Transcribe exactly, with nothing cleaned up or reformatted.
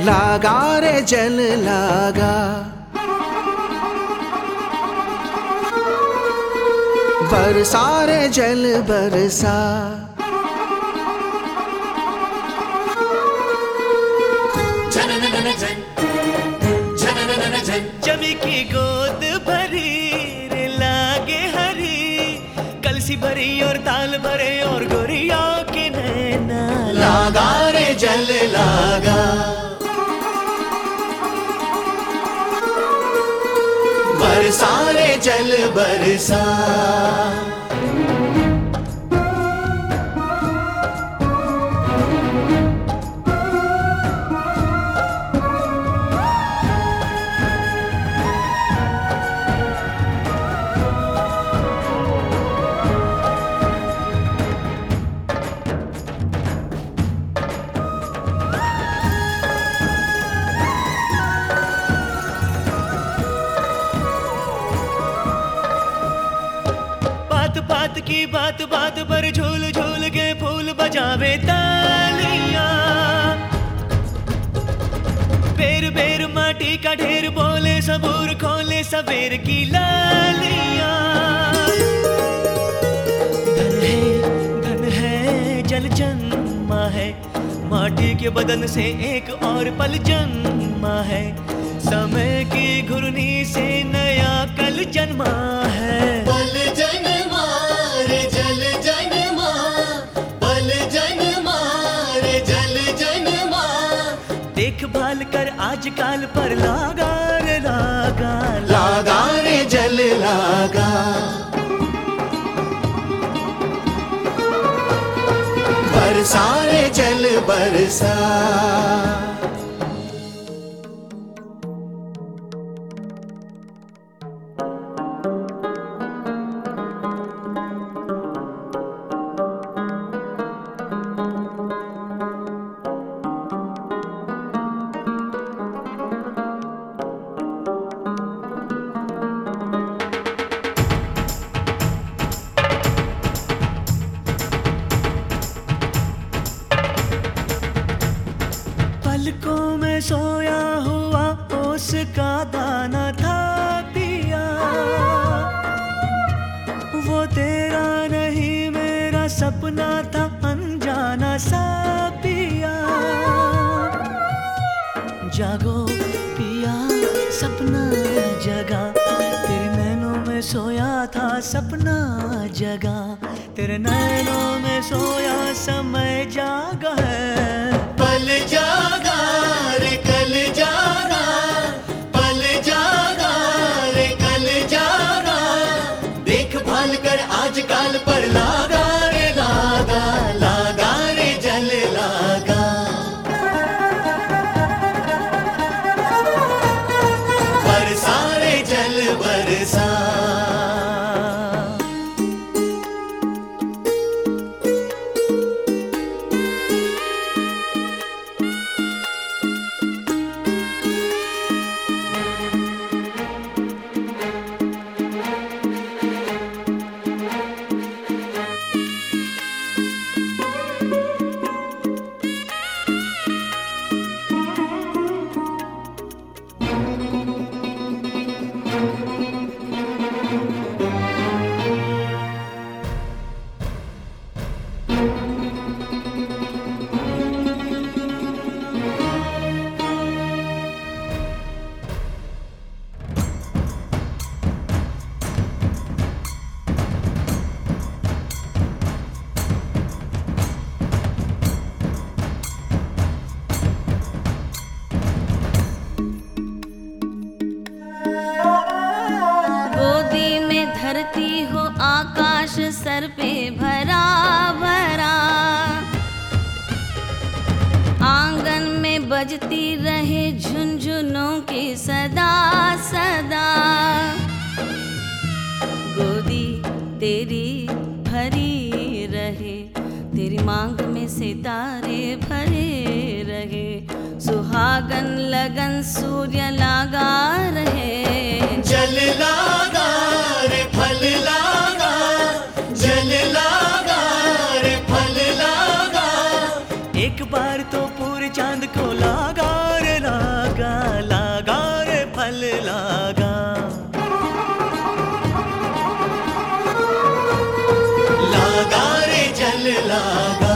लागा रे जल लागा, बरसा रे जल बरसा। जमी की गोद भरी रे लागे हरी, कलसी भरी और ताल भरे और गोरिया के नैना। लागा रे जल लागा, बरसा रे जल बरसा। बात की बात बात पर झूल झूल के फूल बजावे तालियां, बेर बेर माटी का ढेर बोले सबूर खोले सवेर की लालियां। धन है धन है जल जन्मा है, माटी के बदन से एक और पल जन्मा है, समय की घुर्नी से नया कल जन्मा है। पल जन्मा रे जल जन्मा, पल जन्मा रे जल जन्मा। देखभाल कर आजकल पर लागा रे लागा, लागा रे जल लागा, बरसा रे जल बरसा। पलकों में सोया हुआ उसका दाना था पिया, वो तेरा नहीं मेरा सपना था अनजाना सा पिया। जागो पिया सपना जगा, तेरे नैनों में सोया था सपना जगा, तेरे नैनों में सोया समय जागा है। पल जागा रे कल जागा, पल जागा रे कल जागा। देखभाल कर आजकल पर लागा रे लागा, लागा रे जल लागा, बरसा रे जल बरसा। धरती हो आकाश सर पे भरा भरा, आंगन में बजती रहे झुनझुनों की सदा सदा। गोदी तेरी भरी रहे, तेरी मांग में सितारे भरे रहे, सुहागन लगन सूर्य लागा रहे। जल लागा रे फल लागा, जल लागा रे फल लागा। एक बार तो पूरे चांद को लागा रे लागा